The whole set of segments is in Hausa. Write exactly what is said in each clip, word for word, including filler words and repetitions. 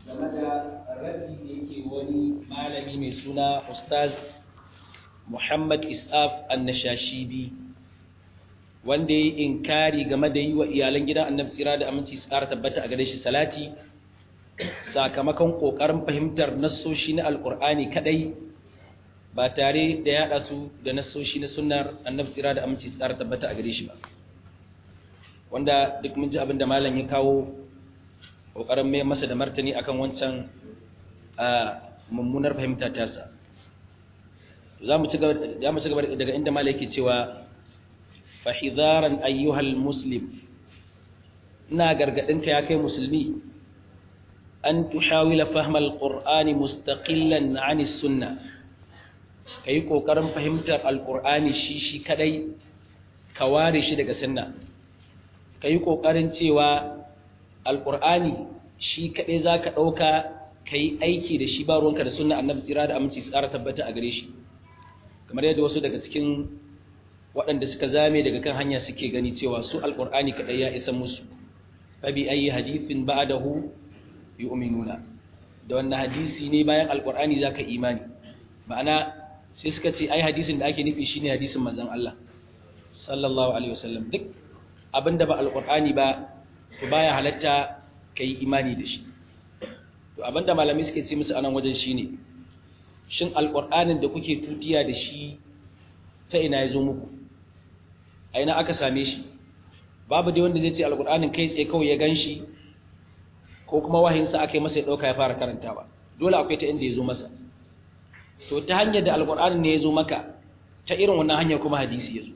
game da raddi da yake wani malami mai suna Ustaz Muhammad Is'af An-Nashashibi wanda ya yi inkari game da yi wa iyalan gidan Annabi tsira da aminci su ƙara tabbata a gare shi salati sakamakon ƙoƙarin fahimtar nassoshi na Alƙur'ani kadai ba tare da yaɗa su da nassoshi na sunnar Annabi tsira da aminci su ƙara tabbata a gare shi ba, wanda duk mun ji abin da malam ya kawo ƙoƙarin mai masa da martani akan wancan mummunar fahimta tasa. za mu ci gaba daga inda malam yake cewa fahidaran ayyuhal muslim, ina gargadinka ya kai musulmi an tuhawila fahmal qur'ani mustaqillan 'ani sunna, kai kokarin fahimtar alqur'ani shi shi kadai ka ware shi daga sunna, kai kokarin cewa alqur'ani shi kadai zaka dauka kai aiki da shi ba ruwanka da sunna annabi tsira da aminci tsara tabbata a gare shi, kamar yadda wasu daga cikin waɗanda suka zame daga kan hanya suke gani cewa su alƙur'ani kaɗai ya isa musu, fabi ayi hadithin ba'dahu yu'minuna, da wannan hadisi ne bayan alƙur'ani zaka imani. Ma'ana sai suka ce ai hadisin da ake nufi shine hadisin manzon Allah sallallahu alaihi wasallam, duk abinda ba alƙur'ani ba to baya halatta kai imani da shi. To abinda malamai suke ce musu anan wajen shine shin alƙur'anin da kuke tutiya da shi ta ina ya zo muku, a ina aka same shi? Babu dai wanda zai ce alƙur'anin kai tsaye kawai ya gan shi ko kuma wahayinsa aka yi masa ya ɗauka ya fara karantawa, dole akwai ta inda ya zo masa. To ta hanyar da alƙur'anin ne ya zo maka, ta irin wannan hanyar kuma hadisi ya zo.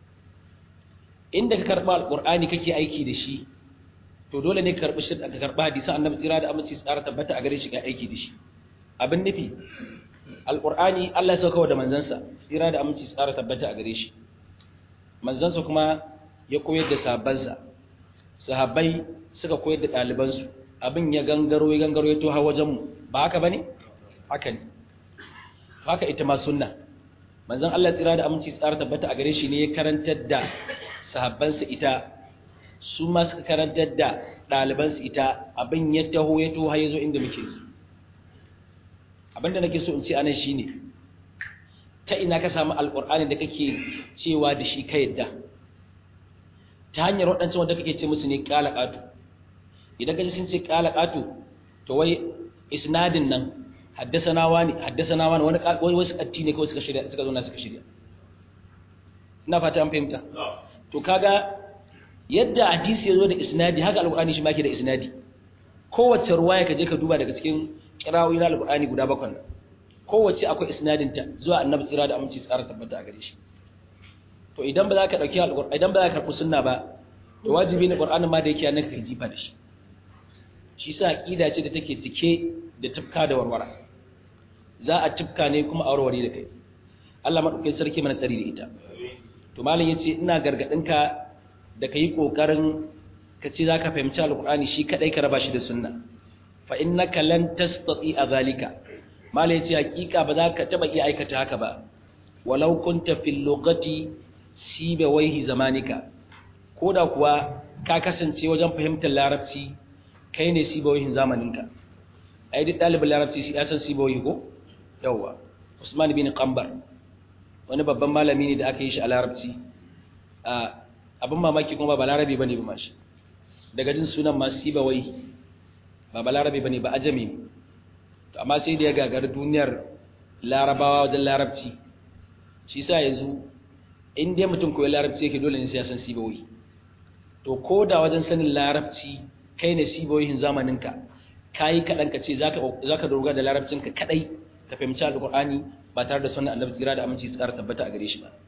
Inda ka karɓa alƙur'ani kake aiki da shi, to dole ne ka karɓi hadisan annabi tsira da aminci tsara tabbata a gare shi ga aiki da shi. Abin nufi alƙur'ani Allah ya sauka da manzansa tsira da aminci tsara tabbata a gare shi, manzansa kuma ya koyar da sahabbansa, sahabbai suka koyar da ɗalibansu, abin ya gangaro ya gangaro ya toha wajenmu, ba haka ba ne? Haka ne. Haka ita ma sunna, manzan Allah tsira da aminci tsara tabbata a gare shi ne ya karantar da sahabbansa ita, su ma suka karantar da ɗalibansu ita, abin ya taho ya toha ya zo inda muke yi. Abinda nake so in ce anan shine ta ina ka samu alqur'ani da kake cewa da shi ka yadda, ta hanyar wadancan wanda kake ce musu ne qala qatu. Idan kaje sun ce qala qatu to wai isnadin nan haddasana wani haddasana wani wani wai wasu katti ne kawai suka shirya suka zo na suka shirya. Ina fata an fahimta. To kaga yadda hadisi yazo da isnadi haka alqur'ani shi ma yake da isnadi. Kowace ruwaya kaje ka duba daga cikin kirawoyi na alƙur'ani guda bakwai, kowace akwai isnadinta zuwa annabi tsira da aminci tsara tabbata a gare shi. To idan ba za ka ɗauki alƙur'ani, idan ba za ka karɓi sunna ba, to wajibi ne ƙur'anin ma da yake nan ka jifa da shi. Shi sa aqida ce da take cike da tufka da warwara, za a tufka ne kuma a warware da kai. Allah madaukakin sarki mana tsari da ita. To malam yace ina gargadin ka da kai kokarin ka ce za ka fahimci alƙur'ani shi kadai ka raba shi da sunna. fa innaka lan tastati'a zalika, mala yace hakika ba za ka taba iya aikata haka ba, walau kunta fil lughati sibawaihi zamanika, koda kuwa ka kasance wajen fahimtar larabci kai ne sibawaihin zamaninka. Ai duk dalibin larabci shi ya san sibawaihi ko yawa. Usman bin Qambar wani babban malami ne da aka yi shi a larabci, a abin mamaki kuma ba larabi bane ba mashi, daga jin sunan ma sibawaihi ba balarabe bane ba ajami ne, to amma sai da ya gagari duniyar larabawa wajen larabci. Shi sa yanzu in dai mutum koyi larabci yake dole ne sai ya san sibawi. To ko da wajen sanin larabci kai ne sibawihin zamaninka, kayi kaɗan ka ce za ka dogara da larabcinka kaɗai ka fahimci alƙur'ani ba tare da sunan annabi tsira da aminci tsara tabbata a gare shi ba.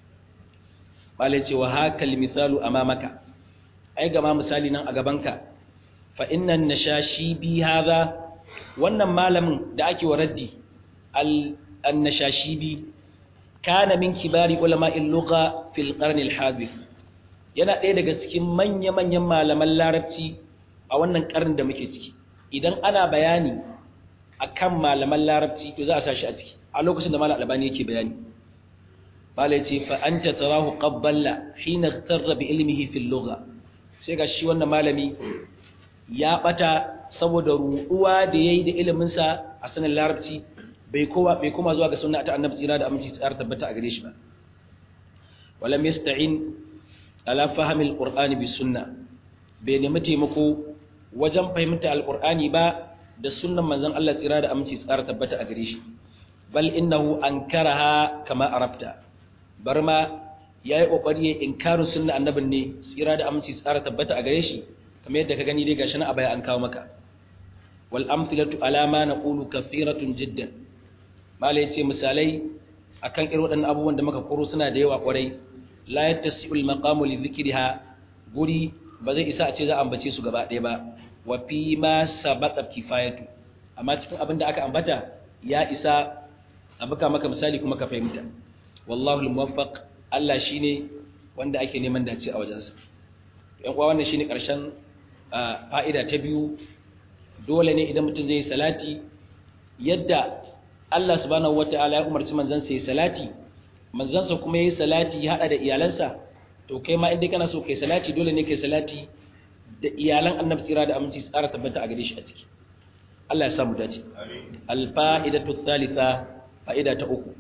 Malai ce wa haka misalu amamaka, ai gama misali nan a gabanka. fa innan nashashi bi hadha, wannan malamin da ake wa raddi al-nashashi bi kana min kibari ulama'il lugha fil qarn al-hadith, yana ɗaya daga cikin manya-manyan malaman larabci a wannan karnin da muke ciki. Idan ana bayani akan malaman larabci to za a sashi a ciki a lokacin da malam albani yake bayani. Malai ce fa anta tarahu qabbala hina tarra bi ilmihi fil lugha, sai ga shi wannan malami ya bata saboda ruɗuwa da yayi da ilimin sa a sanin larabci bai kowa bai koma zuwa ga sunna ta annabi tsira da aminci tsara tabbata a gare shi ba walam yasta'in ala fahmi alqur'ani bis sunna bai nemi taimako wajen fahimta alqur'ani ba da sunnan manzon Allah tsira da aminci tsara tabbata a gare shi bal innahu ankaraha kama arafta barma yayi kokari ya inkarin sunna annabin ne tsira da aminci tsara tabbata a gare shi kamar yadda ka gani dai gashi na a baya an kawo maka wal amthilatu ala ma naqulu kathiratun jiddan malai ce misalai akan irin waɗannan abubuwan da muka koro suna da yawa kwarai la yattasi'u al maqamu li dhikriha guri ba zai isa a ce za a ambace su gaba ɗaya ba wa fi ma sabata kifayatu amma cikin abin da aka ambata ya isa a buka maka misali kuma ka fahimta wallahu al-muwaffaq Allah shine wanda ake neman dace a wajensa yan uwa wannan shine karshen fa'ida ta biyu dole ne idan mutum zai yi salati yadda Allah subhanahu wataala ya umarci manzon sa yi salati manzon sa kuma yi salati ya hada da iyalansa to kai ma inda kana so kai salati dole ne kai salati da iyalan annabi tsira da aminci tsara tabbata a gare shi a ciki Allah ya samu dace al-fa'idatu thalitha fa'ida ta uku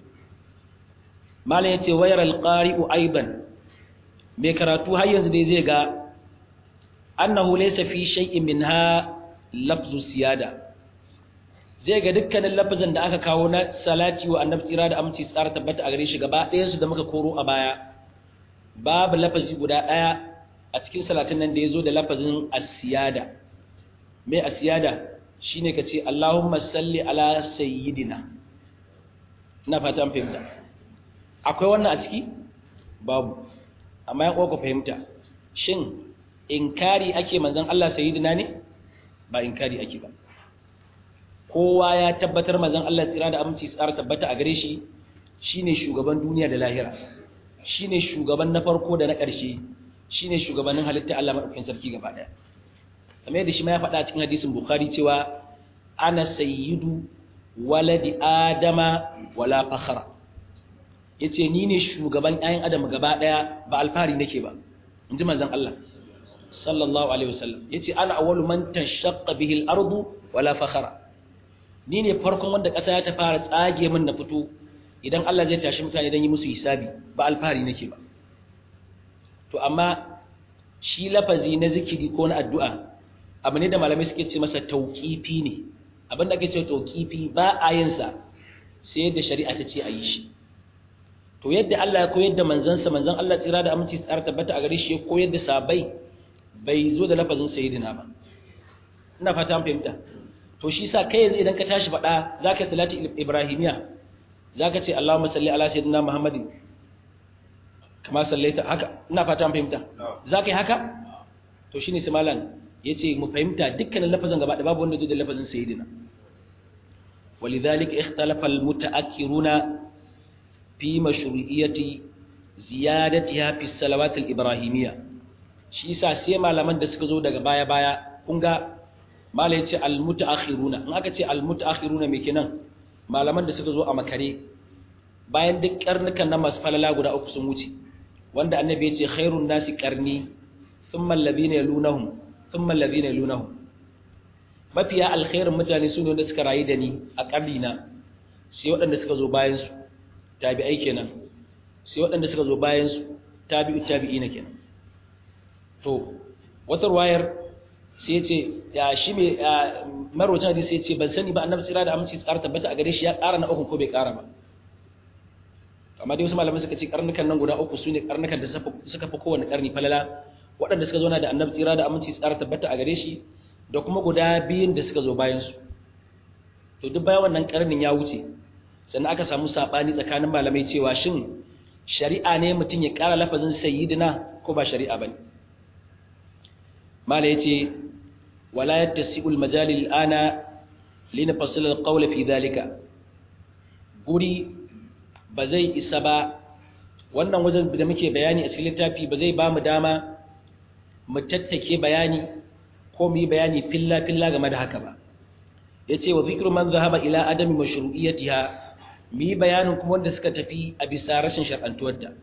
malam yace wayar al-qari'u aiban mai karatu har yanzu dai zai ga annahu laysa fi shay'in minha lafzu siyada zai ga dukkanin lafazin da aka kawo na salati wa annabi tsira da aminci tsara tabbata a gare shi gaba ɗayan su da muka koro a baya babu lafazi guda ɗaya a cikin salatin nan da ya zo da lafazin asiyada mai asiyada shi ne ka ce Allahumma salli ala sayyidina ina fata an fahimta akwai wannan a ciki babu amma ya ƙoƙo fahimta shin inkari ake manzan Allah sayyidina ne ba inkari ake ba kowa ya tabbatar manzan Allah tsira da aminci tsara tabbata a gare shi shine shugaban duniya da lahira shine shugaban na farko da na ƙarshe shine shugabannin halitta Allah madaukakin sarki gaba daya kamar yadda shi ma ya faɗa a cikin hadisin Bukhari cewa ana sayyidu waladi adama wala fakhra yace ni ne shugaban ƴaƴan adam gaba daya ba alfari nake ba inji manzon Allah sallallahu alaihi wasallam yace ana awwalu man tashaqqa bihi al-ardu wala fakhra ni ne farkon wanda ƙasa ya ta fara tsage min na fito idan Allah zai tashi mutane dan yi musu hisabi ba alfari nake ba to amma shi lafazi na zikiri ko na addu'a abu ne da malamai suke ce masa tauƙifi ne abin da ake ce tauƙifi ba a yin sa sai yadda shari'a ta ce a yi shi to yadda Allah ya koyar da manzansa manzon Allah tsira da aminci tsara tabbata a gare shi ya koyar da sabai bai zo da lafazin sayyidina ba ina fata an fahimta to shi sa kai yanzu idan ka tashi faɗa zaka salati ibrahimiya zaka ce Allahumma salli ala sayyidina Muhammadin kama sallaita haka ina fata an fahimta zaka yi haka to shine sai malam yace mu fahimta dukkanin lafazin gaba da babu wanda zai da lafazin sayyidina walidhalika ikhtalafa almutaakkiruna fi mashru'iyyati ziyadatiha fi salawat alibrahimiyya shi yasa sai malaman da suka zo daga baya baya kun ga malai yace almutaakhiruna in aka ce almutaakhiruna me kenan malaman da suka zo a makare bayan duk karnukan nan masu falala guda uku sun wuce wanda annabi ya ce khairun nasi qarni thumma alladhina yalunahum thumma alladhina yalunahum mafiya alkhairin mutane su ne wanda suka rayu da ni a karni na sai waɗanda suka zo bayan su tabi'ai kenan sai waɗanda suka zo bayan su tabi'u tabi'ina kenan to wata ruwayar sai ya ce ya shi me marwacin hadisi sai ya ce ban sani ba annabi tsira da aminci tsara tabbata a gare shi ya ƙara na uku ko bai ƙara ba amma dai wasu malamai suka ce karnukan nan guda uku sune karnukan da suka fi kowane karni falala waɗanda suka zauna da annabi tsira da aminci tsara tabbata a gare shi da kuma guda biyun da suka zo bayan su to duk bayan wannan karnin ya wuce sannan aka samu sabani tsakanin malamai cewa shin shari'a ne mutum ya ƙara lafazin sayyidina ko ba shari'a bane mala yace wala yattasi'ul majali al'ana linafsila al-qawla fi dhalika guri ba zai isa ba wannan wajen da muke bayani a cikin littafi ba zai ba mu dama mu tattake bayani ko mu yi bayani filla filla game da haka ba yace wa zikru man zahaba ila adami mashru'iyyatiha mu yi bayanin kuma wanda suka tafi a bisa rashin shar'antuwarta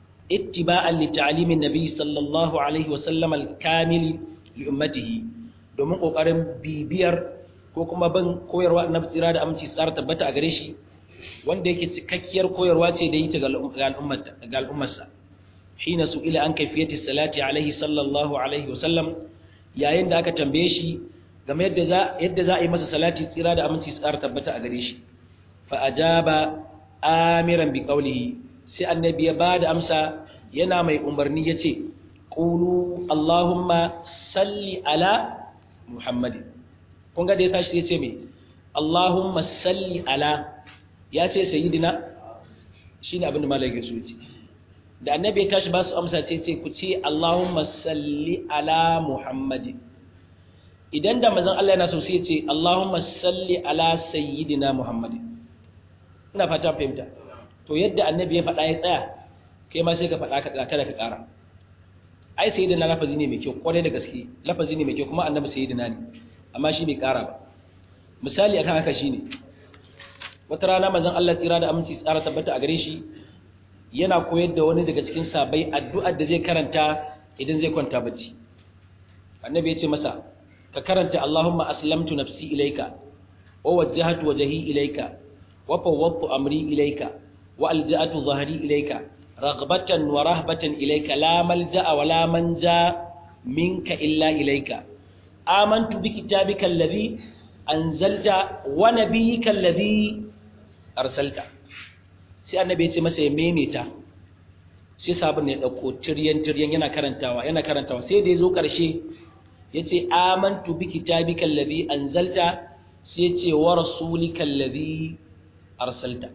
ittiba'an li ta'limin nabi sallallahu alaihi wa sallam al-kamil li ummatihi domin kokarin bibiyar ko kuma bin koyarwa annabi tsira da aminci tsara tabbata a gare shi wanda yake cikakkiyar koyarwa ce da yi ta ga al'ummarsa hina su ila an kaifiyati salati alaihi sallallahu alaihi wasallam yayin da aka tambaye shi game yadda za yadda za a yi masa salati tsira da aminci tsara tabbata a gare shi fa ajaba amiran bi qawlihi sai annabi ya bada amsa yana mai umarni yace qulu allahumma salli ala muhammadin kun ga da ya tashi yace me allahumma salli ala yace sayyidina shine abin da malaka so yace da annabi ya tashi ba su amsa sai ce ku ce allahumma salli ala muhammadin idan da manzon Allah yana so sai ya ce allahumma salli ala sayyidina muhammadin ina fata fahimta to yadda annabi ya faɗa ya tsaya kai ma sai ka faɗa ka kada ka ƙara ai sayyidina lafazi ne mai kyau kwarai da gaske lafazi ne mai kyau kuma annabi sayyidina ne amma shi bai ƙara ba misali akan haka shine wata rana manzon Allah tsira da aminci tsara tabbata a gare shi yana koyar da wani daga cikin sabai addu'ar da zai karanta idan zai kwanta bacci annabi ya ce masa ka karanta Allahumma aslamtu nafsi ilayka wa wajjahtu wajhi ilayka wa fawwadtu amri ilayka wa alja'tu dhahri ilayka raghbatan wa rahbatan ilayka la malja'a wa la manja minka illa ilayka amantu bi kitabika alladhi anzalta wa nabiyyika alladhi arsalta sai annabi ya ce masa ya memeta sai sabon ne ya dauko tiryan tiryan yana karantawa yana karantawa sai da yazo karshe yace amantu bi kitabika alladhi anzalta sai yace wa rasulika alladhi arsalta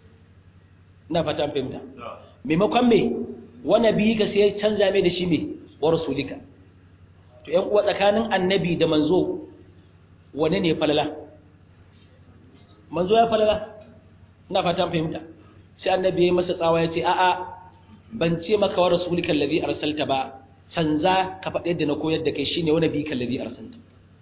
ina fata an fahimta maimakon me wa nabiyika sai ya canza mai da shi me wa rasulika to ƴan uwa tsakanin annabi da manzo wane ne falala manzo ya falala ina fata an fahimta sai annabi ya masa tsawa ya ce a'a ban ce maka wa rasulika allazi arsalta ba canza ka faɗi yadda na koyar da kai shine wa nabiyika allazi arsalta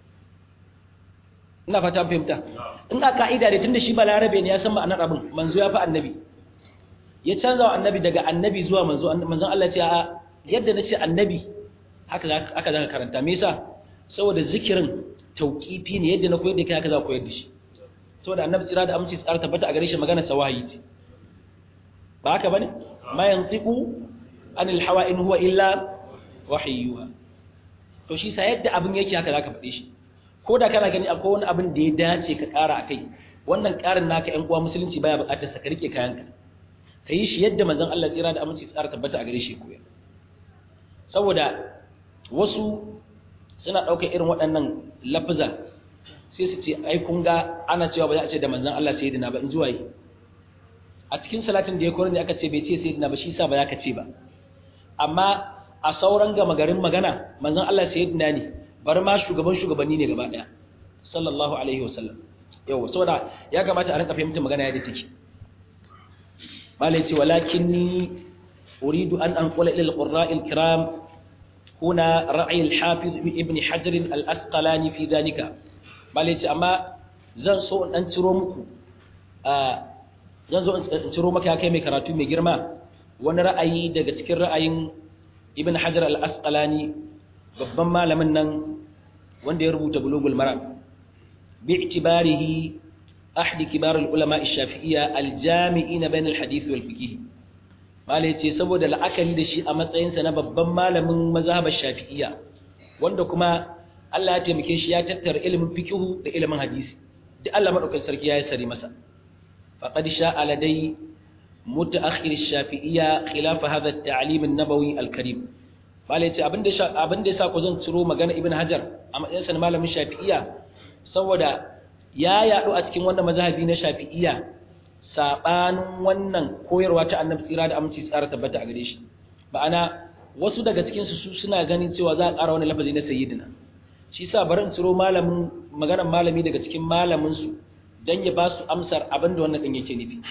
ina fata fahimta in a ka'ida da tunda shi balarabe ne ya san ma'anar abin manzo ya fi annabi ya canza wa annabi daga annabi zuwa manzo manzon Allah ya ce a'a yadda nace annabi haka aka zaka karanta me yasa saboda zikirin tauqifi ne yadda na koyar da kai haka za ka koyar da shi saboda annabi tsira da aminci tsara tabbata a gare shi magana sawahi ce ba haka bane ma yantiqu anil hawa in huwa illa wahyuha to shi sa yadda abin yake haka zaka faɗe shi ko da kana gani akwai wani abin da ya dace ka ƙara akai wannan ƙarin naka ƴan uwa musulunci baya buƙatar sa ka rike kayanka ka yi shi yadda manzon Allah tsira da aminci tsara tabbata a gare shi koyar saboda wasu suna ɗaukar irin waɗannan lafaza sai su ce ai kun ga ana cewa ba za a ce da manzon Allah sayyidina ba in zuwa yi a cikin salatin da ya koyar ne aka ce bai ce sayyidina ba shi yasa ba za ka ce ba amma a sauran gama garin magana manzon Allah sayyidina ne bari ma shugaban shugabanni ne gaba daya sallallahu alaihi wasallam yau saboda ya kamata a rinka fahimtar magana yadda take malai ce walakinni uridu an anqula ila alqurra'i alkiram huna ra'i alhafiz ibn hajar al-asqalani fi dhalika malai ce amma zan so in dan ciro muku zan zo in ciro maka kai mai karatu mai girma wani ra'ayi daga cikin ra'ayin ibn hajar al-asqalani babban malamin nan wanda ya rubuta bulugul maram bi'tibarihi ahdi kibar al-ulama ash-shafi'iyya al-jami'in bain al-hadith wal fiqh malai ce saboda la'akari da shi a matsayin sa na babban malamin mazhabar shafi'iyya wanda kuma Allah ya taimake shi ya tattara ilimin fiqh da ilimin hadisi duk Allah madaukakin sarki ya yi sari masa faqad sha'a ladai mutaakhir ash-shafi'iyya khilaf hadha at-ta'lim an-nabawi al-karim malai ce abinda abinda yasa ku zan ciro magana ibn hajar a matsayin sa malamin shafi'iyya saboda ya yadu a cikin wannan mazhabi na shafi'iyya sabanin wannan koyarwa ta annabi tsira da aminci tsara tabbata a gare shi ma'ana wasu daga cikin su suna ganin cewa za a ƙara wani lafazi na sayyidina shi yasa bari in ciro malamin maganar malami daga cikin malamin su dan ya ba su amsar abinda wannan din yake nufi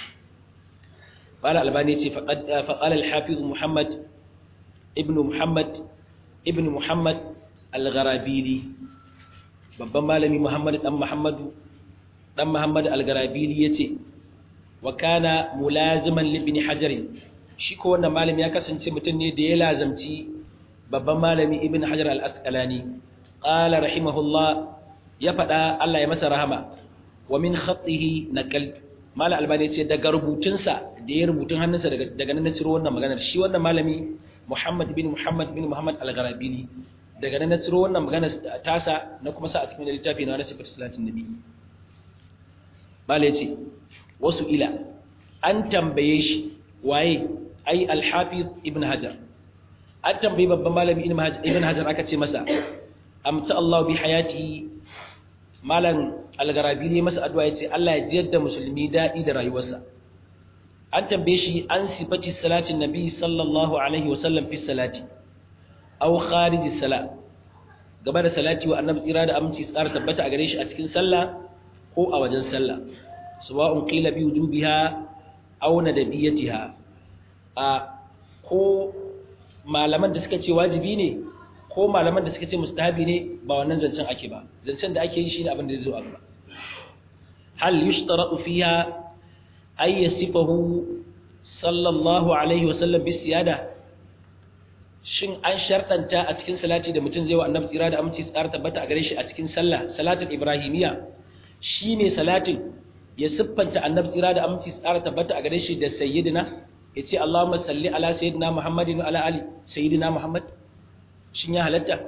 qala albani ce faqad faqala al-hafiz muhammad ibn muhammad ibn muhammad al-gharabili babban malami muhammad dan muhammadu dan muhammad al-gharabili yace wa kana mulaziman li ibn hajar shi ko wannan malami ya kasance mutum ne da ya lazamci babban malami ibn hajar al-asqalani qala rahimahullah ya fada Allah ya masa rahama wa min khatihi naqalt mala albani ce daga rubutunsa da ya rubutun hannunsa daga daga nan na ciro wannan maganar shi wannan malami Muhammad bin Muhammad bin Muhammad al-Gharabili daga nan na ciro wannan maganar tasa na kuma sa a cikin littafi na sifatu salatin nabi mala yace wasu ila an tambaye shi waye ai al-Hafiz ibn Hajar an tambayi babban malami ibn Hajar aka ce masa amta Allah bi hayati malam al-Garabili masa addu'a yace Allah ya jiyar da musulmi dadi da rayuwarsa an tambaye shi an sifati salatin nabi sallallahu alaihi wasallam fi salati aw kharij as-salat gaba da salati wa annabi tsira da aminci tsara tabbata a gare shi a cikin sallah ko a wajen sallah sawa'un qila bi wujubiha aw nadabiyatiha a ko malaman da suka ce wajibi ne ko malaman da suka ce mustahabi ne ba wannan zancen ake ba zancen da ake yi shine abin da zai zo a gaba hal yushtaratu fiha ay yasifahu sallallahu alaihi wasallam bi siyada shin an shartanta a cikin salati da mutum zai wa annabi tsira da aminci tsara tabbata a gare shi a cikin sallah salatul ibrahimiyya shine salatin ya siffanta annabi tsira da aminci tsara tabbata a gare shi da sayyidina yace Allahumma salli ala sayyidina Muhammadin wa ala ali sayyidina Muhammad shin ya halatta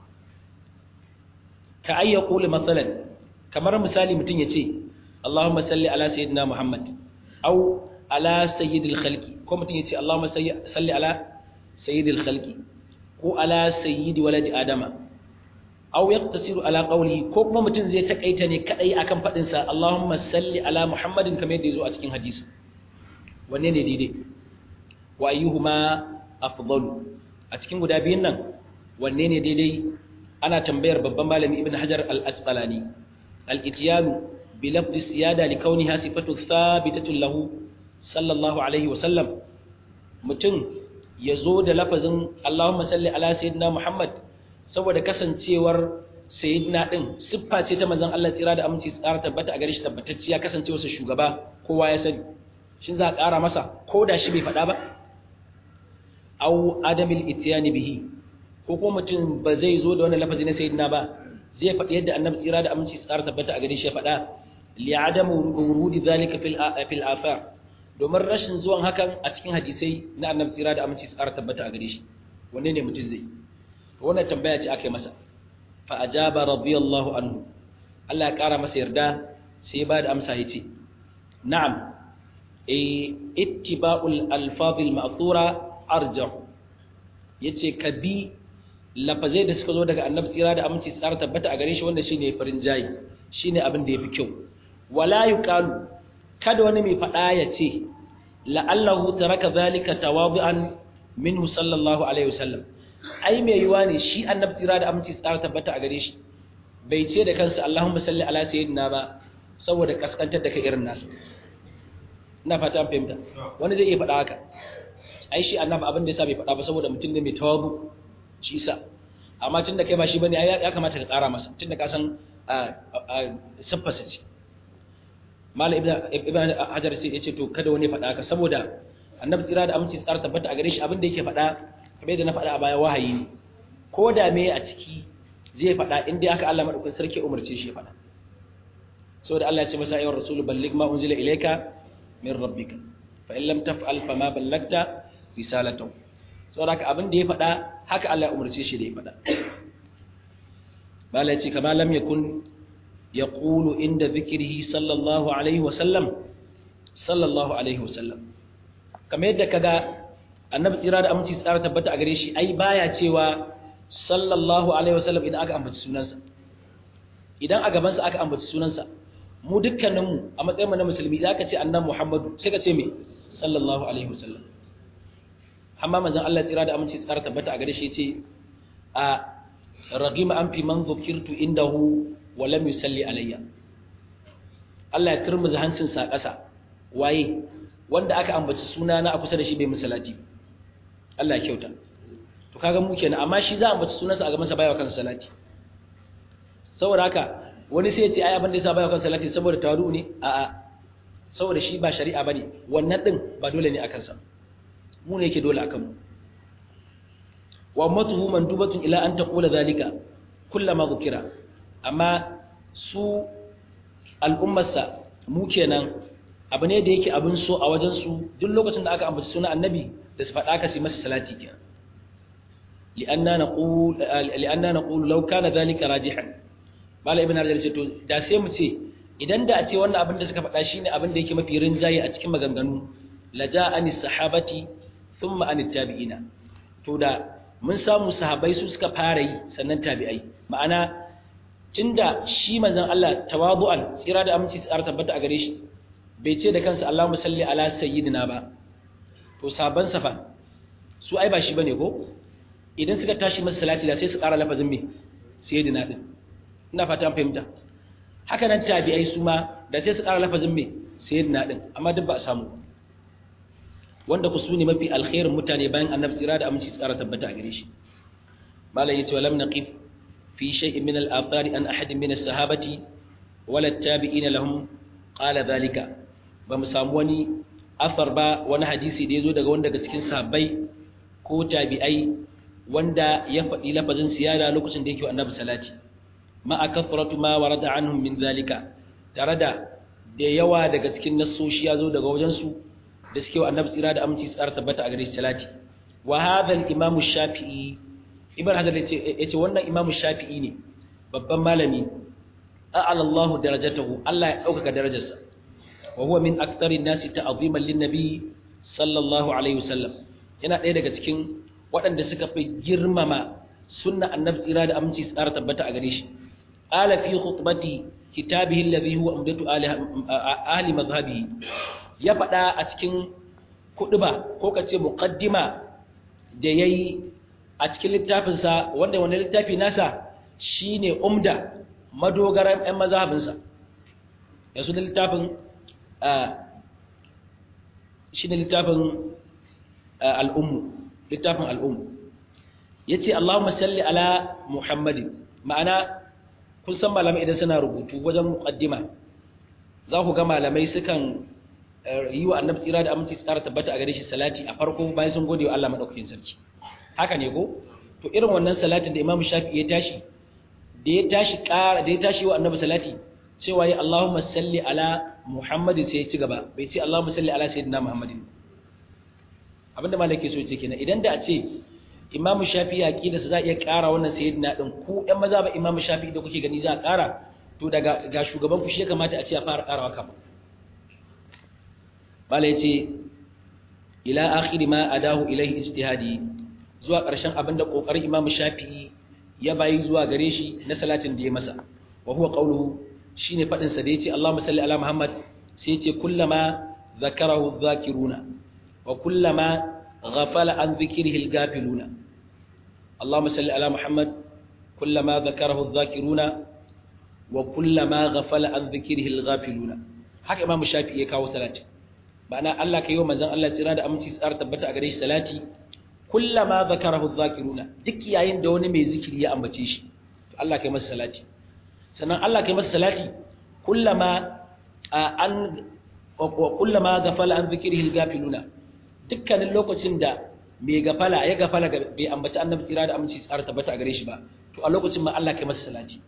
ka ay yaqulu mathalan kamar misali mutun yace Allahumma salli ala sayyidina Muhammad aw ala sayyidil khalqi ko mutun yace Allahumma salli ala sayyidil khalqi ko ala sayyidi waladi adama aw yaqtasiru ala qawlihi ko kuma mutun zai takaita ne kadai akan fadin sa Allahumma salli ala Muhammadin kamar yadda yazo a cikin hadisi wanne ne daidai wa ayyuhuma afdalu a cikin guda biyun nan wanne ne daidai ana tambayar babban malami ibn hajar al-asqalani al-ityanu bi lafzi siyada li kauniha sifatu thabitatun lahu sallallahu alaihi wa sallam mutum yazo da lafazin Allahumma salli ala sayyidina Muhammad saboda kasancewar sayyidina din siffa ce ta manzon Allah tsira da aminci tsara tabbata a gare shi tabbatacciya kasancewa sa shugaba kowa ya sani shin za a ƙara masa ko da shi bai faɗa ba au adamil ityani bihi ko kuma mutum ba zai zo da wannan lafazi na sayyidina ba zai faɗi yadda annabi tsira da aminci tsara tabbata a gare shi ya faɗa li adamu wurudi zalika fil fil afar domin rashin zuwan hakan a cikin hadisai na annabi tsira da aminci tsara tabbata a gare shi wanne ne mutum zai to wannan tambaya ce aka yi masa fa ajaba radiyallahu anhu Allah ya ƙara masa yarda sai ba da amsa yace na'am ittiba'ul alfazil ma'thura arjah yace ka bi lafazai da suka zo daga annabi tsira da aminci tsara tabbata a gare shi wanda shine farin jayi shine abin da yafi kyau wala yuqalu kada wani mai fada yace la'allahu taraka zalika tawadu'an minhu sallallahu alaihi wasallam ai mai yiwa ne shi annabi tsira da aminci tsara tabbata a gare shi bai ce da kansa Allahumma salli ala sayyidina ba saboda kaskantar da kai irin nasu ina fata an fahimta wani zai iya faɗa haka ai shi annabi abin da yasa bai faɗa ba saboda mutum ne mai tawabu shi yasa amma tunda kai ba shi bane ya kamata ka ƙara masa tunda ka san siffarsa ce malam ibnu ibnu hajar sai ya ce to kada wani faɗa haka saboda annabi tsira da aminci tsara tabbata a gare shi abin da yake faɗa kamar yadda na faɗa a baya wahayi ne ko da me a ciki zai faɗa in dai aka Allah madaukakin sarki umarce shi ya faɗa saboda Allah ya ce masa ayyuhar rasulu balligh ma unzila ilayka min rabbika fa in lam taf'al fama ballagta risalatahu saboda haka abin da ya faɗa haka Allah ya umarce shi da ya faɗa bala yace kama lam yakun yaqulu inda dhikrihi sallallahu alaihi wa sallam sallallahu alaihi wa sallam kamar yadda kaga annabi tsira da aminci tsara tabbata a gare shi ai baya cewa sallallahu alaihi wa sallam idan aka ambaci sunansa idan a gaban sa aka ambaci sunansa mu dukkaninmu a matsayin mu na musulmi za ka ce annabi Muhammadu sai ka ce me sallallahu alaihi wasallam amma manzon Allah tsira da aminci tsara tabbata a gare shi yace a ragima an fi man dhukirtu indahu wa lam yusalli alayya Allah ya turmuza hancin sa ƙasa waye wanda aka ambaci suna na a kusa da shi bai musallati Allah ya kyauta to kaga mu kenan amma shi za a ambaci sunansa a gaban sa baya kansa salati saboda haka wani sai ya ce ai abin da yasa baya kan salati saboda tawaru ne a'a saboda shi ba shari'a bane wannan din ba dole ne akan sa mu ne yake dole akan mu wa ummatuhu mandubatun ila an taqula zalika kullama dhukira amma su al'ummarsa mu kenan abu ne da yake abin so a wajen su duk lokacin da aka ambaci sunan annabi da su faɗa ka sai masa salati kenan li'anna naqul li'anna naqul law kana dhalika rajihan bala ibn hajar ce to da sai mu ce idan da a ce wannan abin da suka faɗa shine abin da yake mafi rinjaye a cikin maganganu laja'ani sahabati thumma an tabi'ina to da mun samu sahabbai su suka fara yi sannan tabi'ai ma'ana tunda shi manzon Allah tawadu'an tsira da aminci tsara tabbata a gare shi bai ce da kansa Allahumma salli ala sayyidina ba to sahabban safa su ai ba shi bane ko idan suka tashi masa salati da sai su ƙara lafazin me sayyidina din ina fata an fahimta haka nan tabi'ai su ma da sai su ƙara lafazin me sayyidina din amma duk ba a samu wanda ku sune mafi alkhairin mutane bayan annabi tsira da aminci tsara tabbata a gare shi malai yace walam naqif fi shay'in min al-athari an ahadin min as-sahabati wala at-tabi'in lahum qala dhalika ba mu samu wani afar ba wani hadisi da yazo daga wanda daga cikin sahabbai ko tabi'ai wanda ya faɗi lafazin siyada lokacin da yake wa annabi salati ma akathratu ma warada anhum min dhalika tare da da yawa daga cikin nassoshi yazo daga wajen su da suke wa annabi tsira da aminci tsara tabbata a gare shi salati wa hadha al-imam shafi'i ibn hadar yace wannan imam shafi'i ne babban malami a'ala Allah darajatahu Allah ya dauka darajarsa wa huwa min aktharin nasi ta'ziman lin-nabi sallallahu alaihi wasallam yana ɗaya daga cikin waɗanda suka fi girmama sunna annabi tsira da aminci tsara tabbata a gare shi qala fi khutbati kitabihi alladhi huwa umdatu ahli madhhabihi ya faɗa a cikin kuɗuba ko kace muqaddima da yayi a cikin littafinsa wanda wani littafi nasa shine umda madogaran ɗan mazhabinsa ya sunan littafin shine littafin al'ummu littafin al'ummu yace Allahumma salli ala Muhammadin ma'ana kun san malamai idan suna rubutu wajen muqaddima za ku ga malamai sukan yi wa annabi tsira da aminci tsara tabbata a gare shi salati a farko bayan sun gode wa Allah madaukakin sarki haka ne ko to irin wannan salatin da Imam Shafi'i ya tashi da ya tashi ƙara da ya tashi wa annabi salati cewa ya Allahumma salli ala Muhammadin sai ya ci gaba bai ce Allahumma salli ala sayyidina Muhammadin abinda malaki so ce kenan idan da a ce Imam Shafi'i aqida sa za iya ƙara wannan sayyidina din ku ɗan maza ba Imam Shafi'i da kuke gani za a ƙara to daga ga shugaban ku shi ya kamata a ce a fara ƙarawa kama bala yace ila akhir ma adahu ilayhi ijtihadi zuwa ƙarshen abinda kokarin Imam Shafi'i ya bayi zuwa gare shi na salatin da ya masa wa huwa qawluhu shine fadin sa da yace Allahumma salli ala Muhammad sai yace kullama zakarahu dhakiruna wa kullama ghafala an dhikrihi al-ghafiluna Allahumma salli ala Muhammad kullama zakarahu dhakiruna wa kullama ghafala an dhikrihi al-ghafiluna haka Imam Shafi'i ya kawo salati ma'ana Allah kai wa manzon Allah tsira da aminci tsara tabbata a gare shi salati kullama zakarahu dhakiruna duk yayin da wani mai zikiri ya ambace shi to Allah kai masa salati sannan Allah kai masa salati kullama an wa kullama ghafala an dhikrihi al-ghafiluna dukkanin lokacin da mai gafala ya gafala bai ambaci annabi tsira da aminci tsara tabbata a gare shi ba to a lokacin ma Allah kai masa salati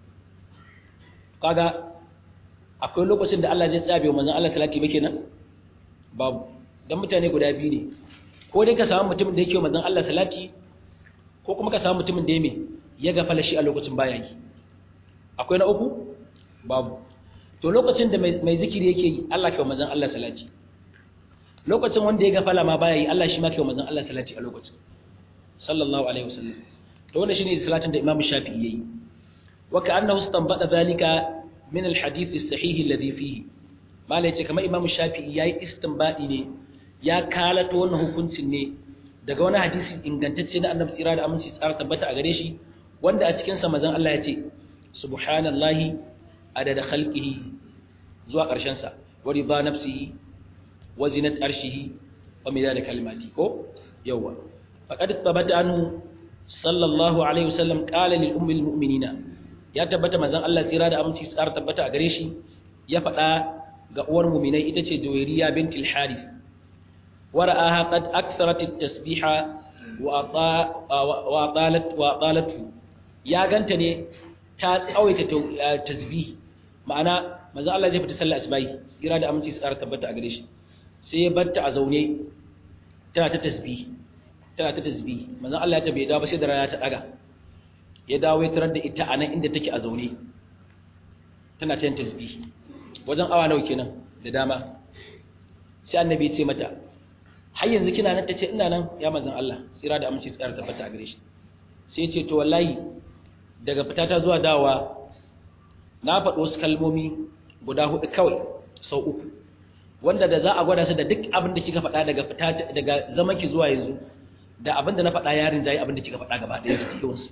kaga akwai lokacin da Allah zai tsaya bai manzon Allah salati ba kenan babu dan mutane guda biyu ne ko dai ka samu mutumin da yake manzon Allah salati ko kuma ka samu mutumin da yake ya gafala shi a lokacin baya yi akwai na uku babu to lokacin da mai zikiri yake yi Allah kai manzon Allah salati lokacin wanda ya gafala ma baya yi Allah shi ma kai manzon Allah salati a lokacin sallallahu alaihi wasallam to wannan shine salatin da Imam Shafi'i yayi wa ka'annahu istanbada dhalika min al-hadith as-sahih alladhi fihi malai ce kamar Imam Shafi'i yayi istinbadi ne ya kalato wannan hukuncin ne daga wani hadisi ingantacce na Annabi tsira da aminci tsara tabbata a gare shi wanda a cikin sa manzon Allah ya ce subhanallahi adada khalqihi zuwa ƙarshen sa wa rida nafsihi wa zinat arshihi wa midada kalimati ko yawa faqad thabata anhu sallallahu alaihi wasallam qala lil ummil mu'minina ya tabbata manzon Allah tsira da aminci tsara tabbata a gare shi ya faɗa ga uwar mu'minai ita ce Juwayriya bintul Harith ورآها قد أكثرت التسبيح وأطالت وأطالت يا غنتني ta tsawaita tasbih ma'ana manzon Allah zai fita sallar asbahi tsira da aminci tsara tabbata a gare shi sai ya barta a zaune tana ta tasbih tana ta tasbih manzon Allah ya tabe dawo ba sai da rana ta daga ya dawo ya tarar da ita a nan inda take a zaune tana ta yin tasbih wajen awa nawa kenan da dama sai annabi ya ce mata har yanzu kina nan tace ina nan ya manzon Allah tsira da aminci tsara tabbata a gare shi sai ya ce to wallahi daga fitata zuwa dawa na faɗo wasu kalmomi guda hudu kawai sau uku wanda da za a gwada su da duk abin da kika faɗa daga fita daga zaman ki zuwa yanzu da abin da na faɗa yarin jayi abin da kika faɗa gaba ɗaya su cikin su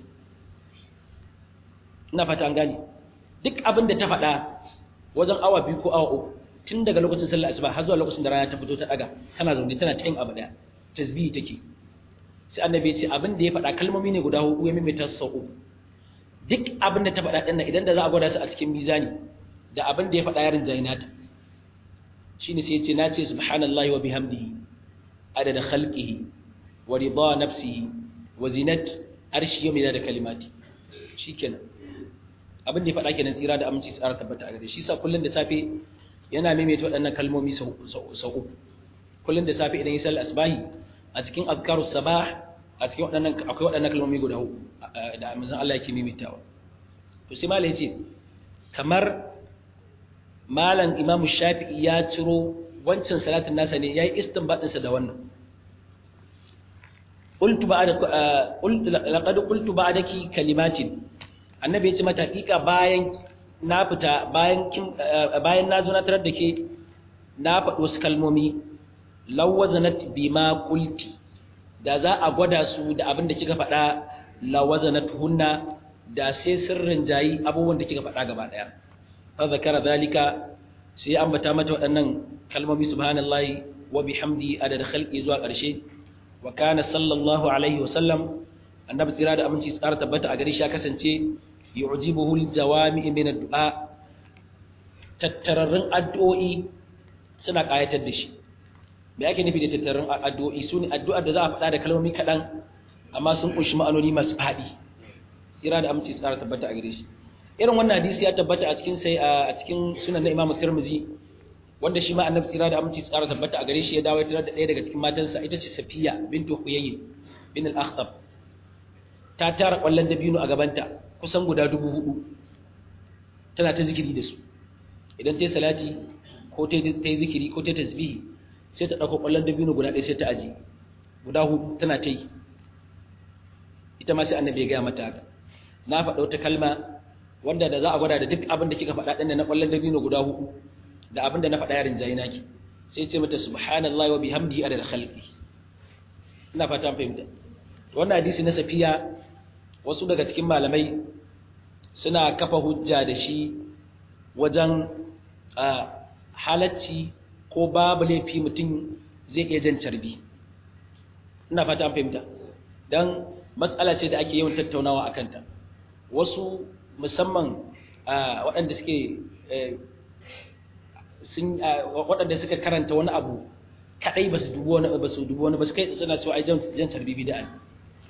ina fata an gane duk abin da ta faɗa wajen awa biyu ko awa uku tun daga lokacin sallar asuba har zuwa lokacin da rana ta fito ta daga tana zaune tana ta yin abu ɗaya tasbihi take sai annabi ya ce abin da ya faɗa kalmomi ne guda hudu ya maimaita su sau uku duk abin da ta faɗa ɗin nan idan da za a gwada su a cikin mizani da abin da ya faɗa yarin jayi nata shine sai ya ce na ce subhanallahi wa bihamdihi adada khalqihi wa rida nafsihi wa zinat arshi yawmi da kalimati shikenan abin da ya faɗa kenan tsira da aminci tsara tabbata a gare shi sa kullun da safe yana maimaita waɗannan kalmomi sau uku kullun da safe idan ya sallar asbahi a cikin azkarus sabah a cikin waɗannan akwai waɗannan kalmomi guda uku da manzon Allah yake maimaitawa to sai malai yace kamar malam Imam Shafi'i ya ciro wancan salatin nasa ne yayi istinbadin sa da wannan qultu ba'da qultu laqad qultu ba'daki kalimatin annabi ya ce mata hakika bayan na fita bayan bayan na zo na tarar da ke na faɗi wasu kalmomi lawazanat bima qulti da za a gwada su da abin da kika faɗa lawazanat hunna da sai sirrin jayi abubuwan da kika faɗa gaba ɗaya fa zakara zalika sai ambata mata waɗannan kalmomi subhanallahi wa bihamdi adada khalqi zuwa ƙarshe wa kana sallallahu alaihi wa sallam annabi tsira da aminci tsara tabbata a gare shi ya kasance yu'jibuhu al-jawami min ad-du'a tattararrun addu'o'i suna kayatar da shi me yake nufi da tattararrun addu'o'i sune addu'ar da za a faɗa da kalmomi kaɗan amma sun kunshi ma'anoni masu faɗi tsira da aminci tsara tabbata a gare shi irin wannan hadisi ya tabbata a cikin sai a cikin sunan na Imam Tirmidhi wanda shi ma annabi tsira da aminci tsara tabbata a gare shi ya dawo da ɗaya daga cikin matansa ita ce Safiya bintu Huyayy bin al-Akhtab ta tara kwallon dabino a gabanta kusan guda dubu hudu tana ta zikiri da su idan ta yi salati ko ta yi zikiri ko ta yi tasbihi sai ta ɗauka kwallon dabino guda ɗaya sai ta aji guda hudu tana ta yi ita ma sai annabi ya gaya mata haka na faɗa wata kalma wanda da za a gwada da duk abin da kika faɗa ɗin na kwallon dabino guda hudu da abin da na faɗa yarin jayi naki sai ce mata subhanallahi wa bihamdihi adada khalqi ina fata fahimta wannan hadisi na Safiya wasu daga cikin malamai suna kafa hujja da shi wajen halacci ko babu laifi mutum zai iya jan carbi ina fata an fahimta don matsala ce da ake yawan tattaunawa a kanta wasu musamman waɗanda suke waɗanda suka karanta wani abu kaɗai ba su dubu wani ba su dubu wani ba su kai suna cewa ai jan carbi bid'a ne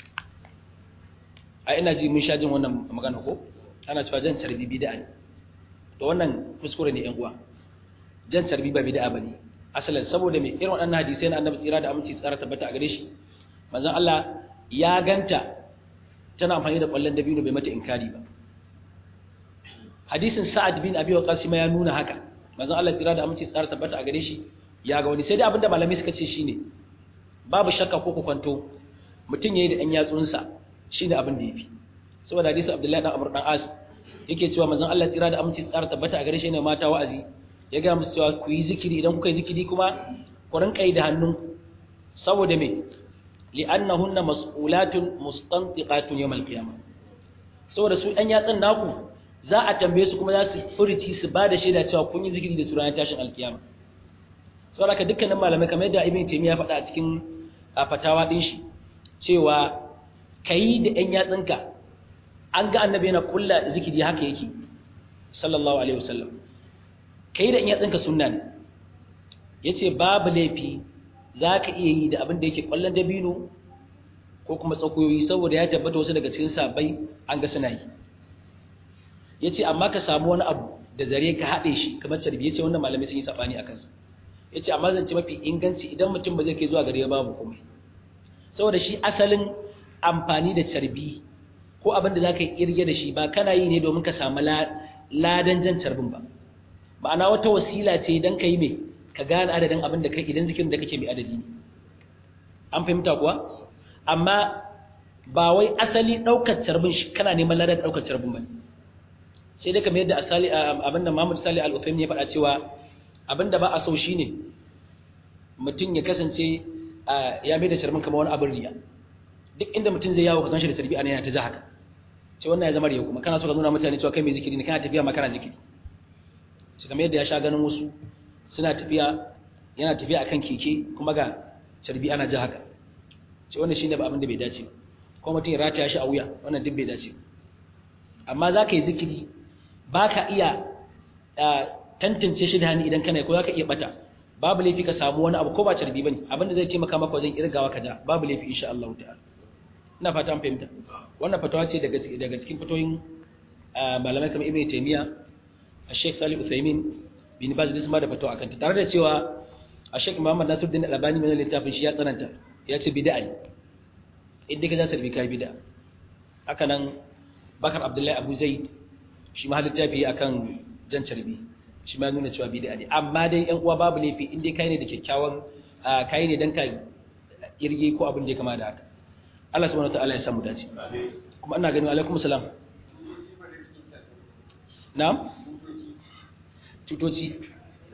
a ina ji mun sha jin wannan magana ko ana cewa jan carbi bid'a ne to wannan kuskure ne yan uwa jan carbi ba bid'a bane asalan saboda me irin waɗannan hadisai na Annabi tsira da aminci tsara tabbata a gare shi manzon Allah ya ganta tana amfani da ƙwallon dabino bai mata inkari ba hadisin Sa'ad bin Abi Waqqas ma ya nuna haka manzon Allah tsira da aminci tsara tabbata a gare shi ya ga wani sai dai abinda malamai suka ce shine babu shakka ko kwanto mutun yayi da ɗan yatsunsa shine abin da yafi saboda hadisi Abdullahi dan Amr dan As yake cewa manzon Allah tsira da aminci tsara tabbata a gare shi ne mata wa'azi ya ga musu cewa ku yi zikiri idan kuka yi zikiri kuma ku rinka yi da hannun saboda me li'annahunna mas'ulatun mustantiqatun yawm al-qiyamah saboda su ɗan yatsun naku za a tambaye su kuma za su furici su ba da shaida cewa kun yi zikiri da su ranar tashin alkiyama saboda haka dukkanin malamai kamar yadda Ibn Taymiyyah ya faɗa a cikin fatawa din shi cewa kai da ɗan yatsunka an ga annabi yana kulla zikiri haka yake sallallahu alaihi wasallam kai da ɗan yatsunka sunna ne yace babu laifi zaka iya yi da abin da yake kwallon dabino ko kuma tsakoyoyi saboda ya tabbata wasu daga cikin sahabbai an ga suna yi yace amma ka samu wani abu da zare ka haɗe shi kamar carbi yace wannan malamai sun yi sabani akan sa yace amma zan ci mafi inganci idan mutum ba zai kai zuwa gare babu komai saboda shi asalin amfani da carbi ko abin da zaka irge da shi ba kana yi ne domin ka samu ladan jan carbin ba ma'ana wata wasila ce idan kai me ka gane adadin abin da kai idan zikirin da kake mai adadi ne an fahimta kuwa amma ba wai asali daukar carbin shi kana neman ladan daukar carbin ba sai dai kamar yadda asali abin da Muhammad Salih Al-Uthaymeen ya faɗa cewa abin da ba a so shine mutum ya kasance ya mai da carbin kamar wani abin riya duk inda mutum zai yawo ka ganshi da tarbi ana yana ta ja haka sai wannan ya zama riya kuma kana so ka nuna mutane cewa kai mai zikiri ne kana tafiya ma kana zikiri sai kamar yadda ya sha ganin wasu suna tafiya yana tafiya akan keke kuma ga tarbi ana ja haka sai wannan shine ba abin da bai dace ba kuma mutum ya rataya shi a wuya wannan duk bai dace amma za ka yi zikiri ba ka iya tantance shi da hannu idan kana ko za ka iya bata babu laifi ka samu wani abu ko ba carbi bane abinda zai ce maka maka wajen irgawa ka ja babu laifi insha Allah ta'ala ina fata an fahimta wannan fatawa ce daga daga cikin fatoyin malamai kamar Ibn Taymiyyah Sheikh Salih Uthaymeen bin Baz da sama da fatawa akan ta tare da cewa Sheikh Muhammad Nasiruddin Albani mai littafin shi ya tsananta ya ce bid'a ne inda ka za tarbi kai bid'a haka nan Bakar Abdullahi Abu Zaid shi ma littafi akan jan carbi shi ma nuna cewa bid'a ne amma dai ƴan uwa babu laifi in dai kai ne da kyakkyawan kai ne dan ka irge ko abin da ya kama da haka Allah subhanahu wataala ya samu dace kuma ina ganin alaikum salam na'am tutoci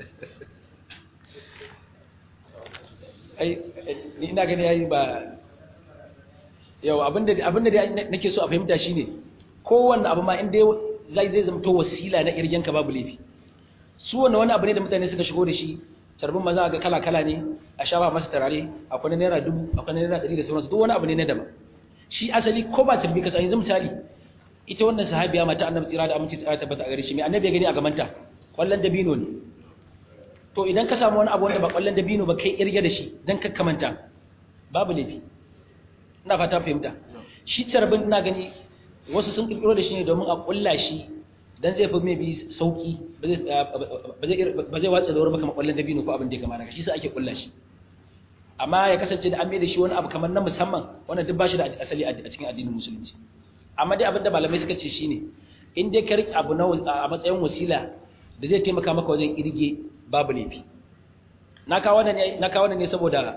ai ni ina ganin yayi ba yau abinda abinda da nake so a fahimta shine kowanne abu ma in dai zai zai zamto wasila na irgenka babu laifi su wannan wani abu ne da mutane suka shigo da shi carbin maza ga kala-kala ne a shafa masa tarare akwai na naira dubu akwai na naira ɗari da sauransu duk wani abu ne na daban shi asali ko ba carbi ka sani yanzu misali ita wannan sahabiya mata annabi tsira da aminci tsira tabbata a gare shi mai annabi ya gani a gamanta kwallon dabino ne to idan ka samu wani abu wanda ba kwallon dabino ba kai irge da shi dan kakkamanta babu laifi ina fata fahimta shi carbin ina gani wasu sun kirkiro da shi ne domin a kulla shi dan zai fi mai bi sauki ba zai watsa da wurin maka makwallon dabino ko abin da ya kama daga shi sai ake kulla shi amma ya kasance da an mai da shi wani abu kamar na musamman wannan duk ba shi da asali a cikin addinin musulunci amma dai abin da malamai suka ce shine in dai ka riƙe abu a matsayin wasila da zai taimaka maka wajen irge babu laifi na kawo wannan ne saboda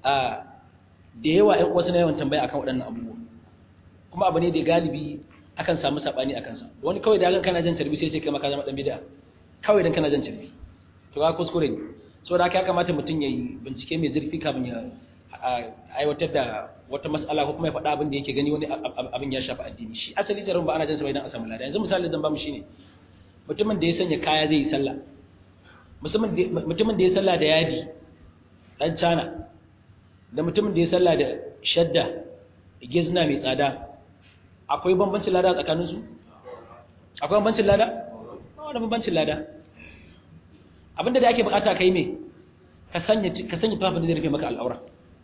da yawa ƴan uwa suna yawan tambaya akan waɗannan abubuwa kuma abu ne da galibi akan samu sabani akan sa wani kawai da kana jan carbi sai ce kai maka zama dan bid'a kawai dan kana jan carbi to ga kuskure ne saboda haka ya kamata mutum yayi bincike mai zurfi kafin ya aiwatar da wata mas'ala ko kuma ya faɗa abin da yake gani wani abin ya shafi addini shi asali jarum ba ana jan sa idan a samu lada yanzu misali dan ba mu shine mutumin da ya sanya kaya zai yi sallah mutumin da ya sallah da yadi dan cana da mutumin da ya sallah da shadda gizna mai tsada akwai bambancin lada tsakanin su akwai bambancin lada ba wani bambancin lada abinda da ake bukata kai me ka sanya ka sanya tufafin da zai rufe maka al'aura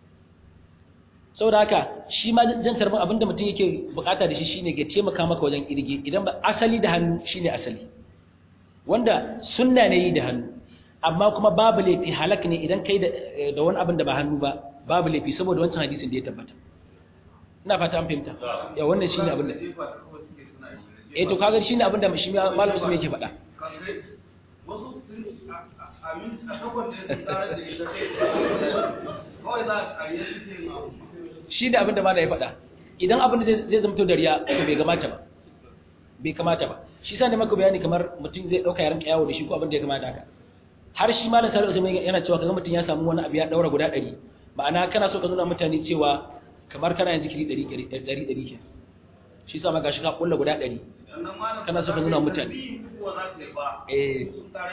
saboda haka shi ma jantar ban abinda mutum yake bukata da shi shine ga taimaka maka wajen irge idan ba asali da hannu shine asali wanda sunna ne yi da hannu amma kuma babu laifi halak ne idan kai da wani abin da ba hannu ba babu laifi saboda wancan hadisin da ya tabbata ina fata an fahimta ya wannan shine abin da eh to kaga shine abin da shi malamin su yake faɗa wasu amin a sakon da ya tsara da ita kawai za a kariye su shi da abin da malai ya faɗa idan abin da zai zamto da riya to bai kamata ba bai kamata ba shi sa ne maka bayani kamar mutum zai dauka yaran kayawo da shi ko abin da ya kamata haka har shi malam Salihu Usman yana cewa kaga mutum ya samu wani abu ya daura guda ɗari ma'ana kana so ka nuna mutane cewa kamar kana yin zikiri ɗari ɗari ɗari ke shi sa maka shi ka kulla guda ɗari kana so ka nuna mutane eh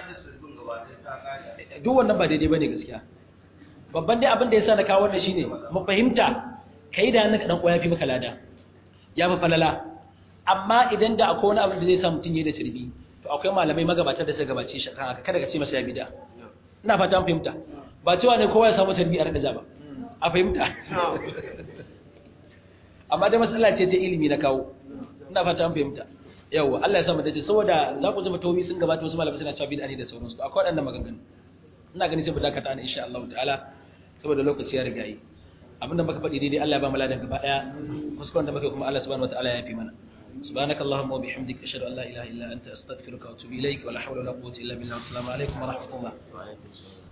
duk wannan ba daidai bane gaskiya babban dai abin da yasa na kawo wannan shine mu fahimta kai da hannunka dan koya fi maka lada ya fa falala amma idan da akwai wani abin da zai sa mutun yayi da sirbi to akwai malamai magabatar da suka gabace shi kan haka kada ka ce masa ya bid'a ina fata an fahimta ba cewa ne kowa ya samu tarbiya raka ja ba a fahimta amma dai matsala ce ta ilimi na kawo ina fata an fahimta yawa Allah ya sa mu dace saboda za ku ji fatawi sun gabata wasu malamai suna cewa bid'a ne da sauransu to akwai waɗannan maganganu ina gani sai mu dakata ana insha Allah ta'ala saboda lokaci ya riga yi abinda muka faɗi daidai Allah ya ba mu ladan gaba daya kuskuren da muka kuma Allah subhanahu wataala ya fi mana سبحانك اللهم وبحمدك أشهد أن لا إله إلا أنت أستغفرك وأتوب إليك ولا حول ولا قوة إلا بالله والسلام عليكم ورحمة الله